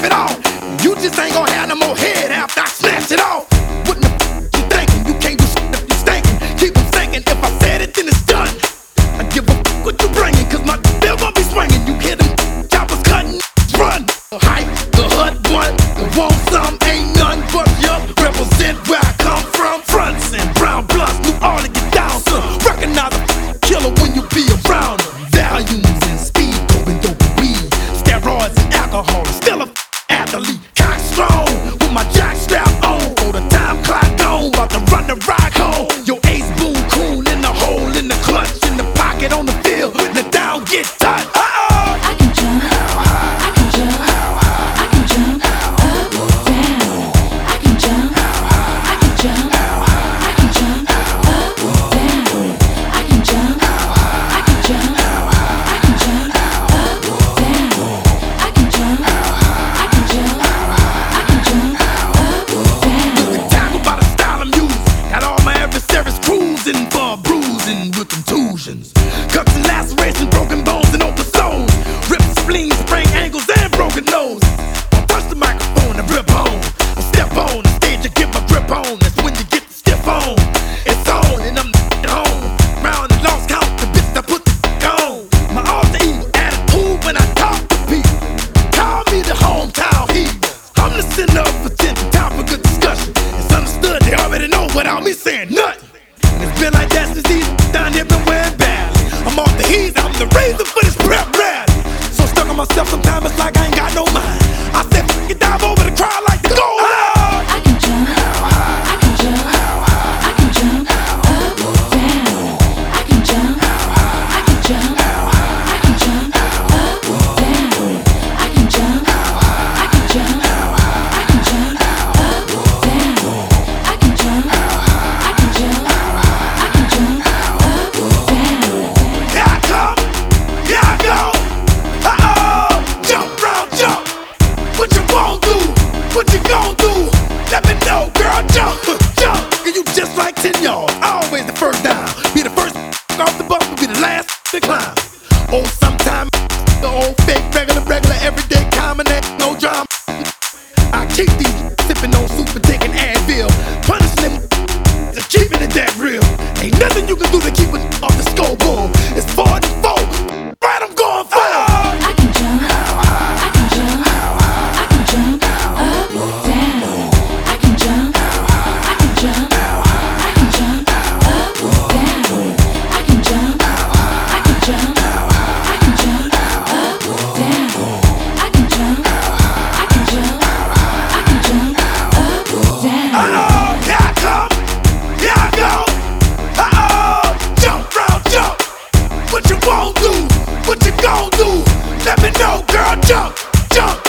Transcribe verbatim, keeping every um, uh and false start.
it off. You just ain't gonna have no more head after I snatch it off. What the f you thinking? You can't do shit if you stinking. Keep them thinking, if I said it, then it's done. I give a f what you bringing, cause my bill gon' be swinging. You hear them choppers cutting, run. The hype, the hood one, the want some, ain't none but you. Represent where I come from. Fronts and brown bloods, New Orleans get down, son. Recognize a f killer when you be around them. Volumes and speed, going dope weed, steroids and alcohol. Still a f athlete, cock strong, with my jack strap on. For the time clock on, about to run the rock home. Your ace boom cool in the hole, in the clutch, in the pocket, on the field. The down get touched. Uh-oh. I can jump, I can jump, I can jump up, down. I can jump, I can jump, I can jump up, down. I can jump, I can jump, I can jump up, down. I can jump, I can jump, I can jump up, down. We talk about the style of music. Got all my adversaries cruising for bruising with contusions, cuts and lacerations, broken bones and open souls, ripped spleens, sprained ankles and broken nose. I touch the microphone and rip on, I step on the stage and get my grip on. That's when you get the stiff on. It's on and I'm at home. Round and lost count the bitch I put the on. My alter ego attitude when I talk to people. Call me the hometown hero. I'm the center of attention, time for good discussion. It's understood, they already know without me saying nothing. And it's been like that since these down here been wearing badly. I'm off the heat, I'm the reason for this prep rally. So stuck on myself, sometimes it's like I ain't got no mind. I said, f*** it, dive over the crowd like the gold. I can jump, I can jump, I can jump up, down. I can jump, I can jump, I can jump up, down. I can jump, I can jump, I can jump up, down. I can jump, I can jump, I can jump up, down. Here I come, here I go. Uh-oh, jump round, jump. What you won't do, what you gon' do? Let me know, girl, jump, jump. And you just like ten yards, always the first down. Be the first off the bus, will be the last to climb. Oh, sometime the old fake, regular, regular, everyday combination, no drama. I keep these sipping on soup and taking Advil, punishing them, keeping it that real. Ain't nothing you can do to keep it off the scoreboard. It's four and four, right? I'm going for it. I can jump, I can jump, I can jump up, down. I can jump, I can jump, I can jump up, down. I can jump, I can jump, I can jump up, down. I can jump, I can jump, I can jump up, down. Uh-oh, here I come, here I go. Uh-oh, jump round, jump. What you won't do, what you gon' do? Let me know, girl, jump, jump.